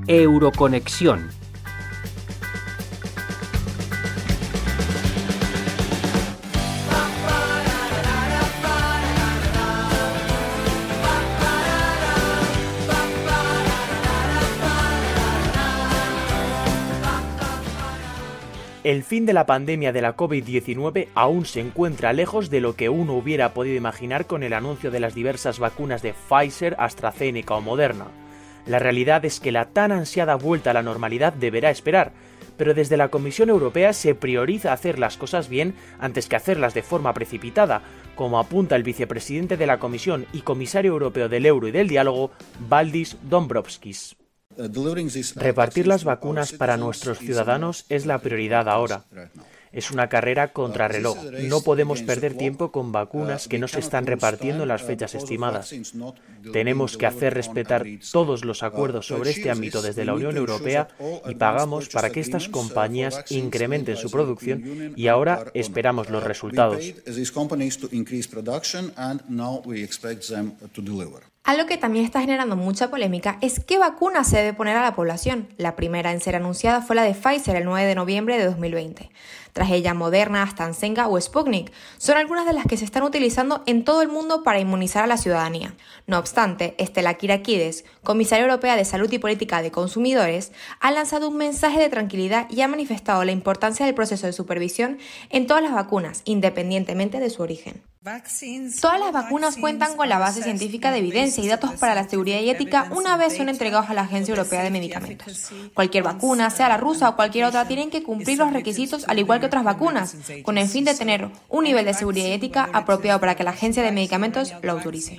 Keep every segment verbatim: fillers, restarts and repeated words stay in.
Euroconexión. El fin de la pandemia de la COVID diecinueve aún se encuentra lejos de lo que uno hubiera podido imaginar con el anuncio de las diversas vacunas de Pfizer, AstraZeneca o Moderna. La realidad es que la tan ansiada vuelta a la normalidad deberá esperar, pero desde la Comisión Europea se prioriza hacer las cosas bien antes que hacerlas de forma precipitada, como apunta el vicepresidente de la Comisión y comisario europeo del Euro y del Diálogo, Valdis Dombrovskis. Repartir las vacunas para nuestros ciudadanos es la prioridad ahora. Es una carrera contrarreloj. No podemos perder tiempo con vacunas que no se están repartiendo en las fechas estimadas. Tenemos que hacer respetar todos los acuerdos sobre este ámbito desde la Unión Europea y pagamos para que estas compañías incrementen su producción y ahora esperamos los resultados. Algo que también está generando mucha polémica es qué vacuna se debe poner a la población. La primera en ser anunciada fue la de Pfizer el nueve de noviembre de dos mil veinte. Tras ella, Moderna, AstraZeneca o Sputnik son algunas de las que se están utilizando en todo el mundo para inmunizar a la ciudadanía. No obstante, Stella Kyriakides, comisaria europea de Salud y Política de Consumidores, ha lanzado un mensaje de tranquilidad y ha manifestado la importancia del proceso de supervisión en todas las vacunas, independientemente de su origen. Todas las vacunas cuentan con la base científica de evidencia y datos para la seguridad y ética una vez son entregados a la Agencia Europea de Medicamentos. Cualquier vacuna, sea la rusa o cualquier otra, tienen que cumplir los requisitos al igual que otras vacunas, con el fin de tener un nivel de seguridad y ética apropiado para que la Agencia de Medicamentos lo autorice.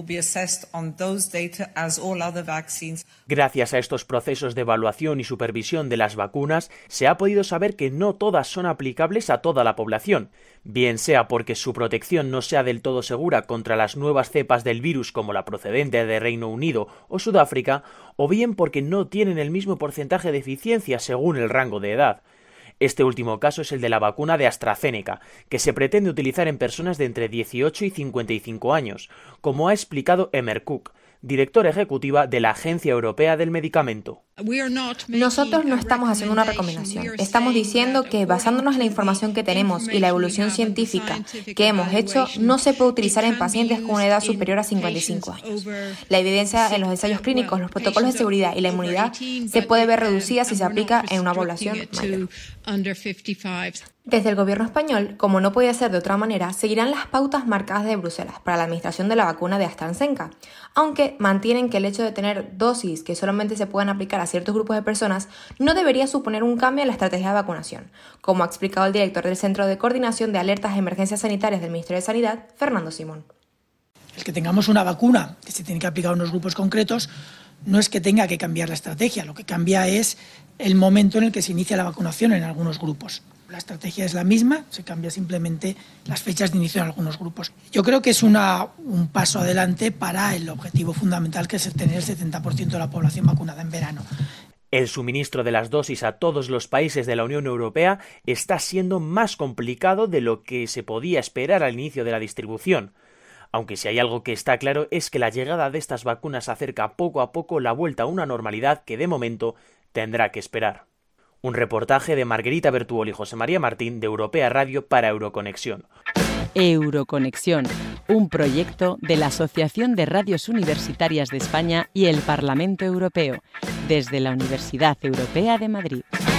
Gracias a estos procesos de evaluación y supervisión de las vacunas, se ha podido saber que no todas son aplicables a toda la población, bien sea porque su protección no sea del todo segura contra las nuevas cepas del virus como la procedente de Reino Unido o Sudáfrica, o bien porque no tienen el mismo porcentaje de eficiencia según el rango de edad. Este último caso es el de la vacuna de AstraZeneca, que se pretende utilizar en personas de entre dieciocho y cincuenta y cinco años, como ha explicado Emer Cook, directora ejecutiva de la Agencia Europea del Medicamento. Nosotros no estamos haciendo una recomendación. Estamos diciendo que, basándonos en la información que tenemos y la evolución científica que hemos hecho, no se puede utilizar en pacientes con una edad superior a cincuenta y cinco años. La evidencia en los ensayos clínicos, los protocolos de seguridad y la inmunidad se puede ver reducida si se aplica en una población mayor. Desde el gobierno español, como no podía ser de otra manera, seguirán las pautas marcadas de Bruselas para la administración de la vacuna de AstraZeneca, aunque mantienen que el hecho de tener dosis que solamente se puedan aplicar a ciertos grupos de personas no debería suponer un cambio en la estrategia de vacunación, como ha explicado el director del Centro de Coordinación de Alertas e Emergencias Sanitarias del Ministerio de Sanidad, Fernando Simón. El que tengamos una vacuna que se tiene que aplicar a unos grupos concretos no es que tenga que cambiar la estrategia, lo que cambia es el momento en el que se inicia la vacunación en algunos grupos. La estrategia es la misma, se cambia simplemente las fechas de inicio en algunos grupos. Yo creo que es una, un paso adelante para el objetivo fundamental, que es tener el setenta por ciento de la población vacunada en verano. El suministro de las dosis a todos los países de la Unión Europea está siendo más complicado de lo que se podía esperar al inicio de la distribución. Aunque si hay algo que está claro es que la llegada de estas vacunas acerca poco a poco la vuelta a una normalidad que de momento tendrá que esperar. Un reportaje de Margarita Bertuol y José María Martín de Europea Radio para Euroconexión. Euroconexión, un proyecto de la Asociación de Radios Universitarias de España y el Parlamento Europeo, desde la Universidad Europea de Madrid.